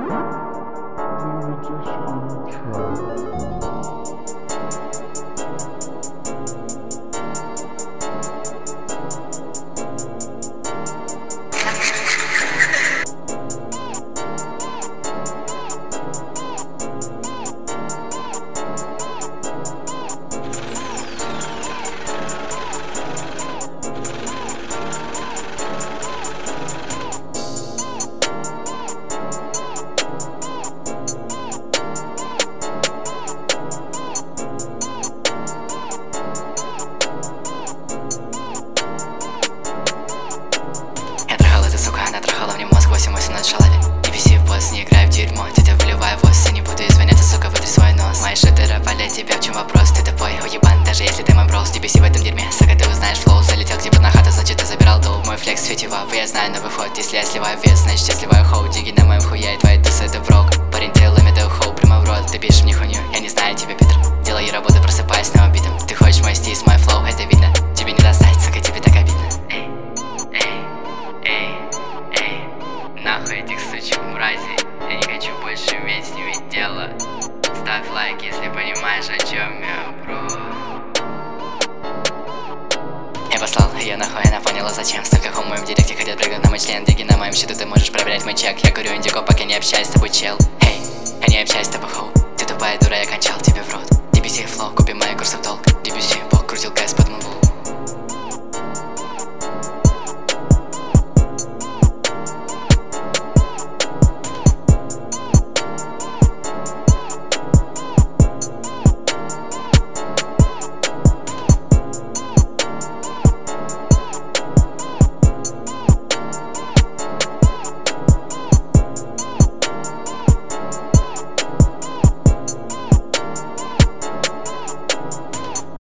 На шалаве, не виси в босс, не играй в дерьмо. Тетя выливай восс, я не буду извиняться, сука, вытри свой нос. Мои шутеры валят тебя, в чем вопрос? Ты тупой, уебан, даже если ты мой брос. Не беси в этом дерьме, сука, ты узнаешь флоу. Залетел к тебе на хату, значит ты забирал доу. Мой флекс светивав, я знаю на выход. Если я сливаю вес, значит я сливаю хоу. Диги на моем хуя и твои тусы это враг. Парень, ты ломи даю хоу, прямо в рот. Ты пишешь мне хуйню, я не знаю тебя, Питер. Делаю работу, просыпаюсь на убитом. Ты хочешь мой стиль, мой флоу, это видно. Тебе не достать, сука, тебе так обидно. Нахуй этих сучек мразей, я не хочу больше иметь с ними дело. Ставь лайк, если понимаешь, о чем я, бро. Я послал ее нахуй, она поняла зачем. Столько хомо в директе хотят прыгнуть на мой член. Диги на моем счету, ты можешь проверять мой чек. Я курю индиго, пока не общаюсь с тобой, чел. Эй, я не общаюсь с тобой, хоу. Ты тупая дура, я кончал тебе в рот. DBC флоу, купи мои курсы в долг. DBC, бог крутил кэс под муву.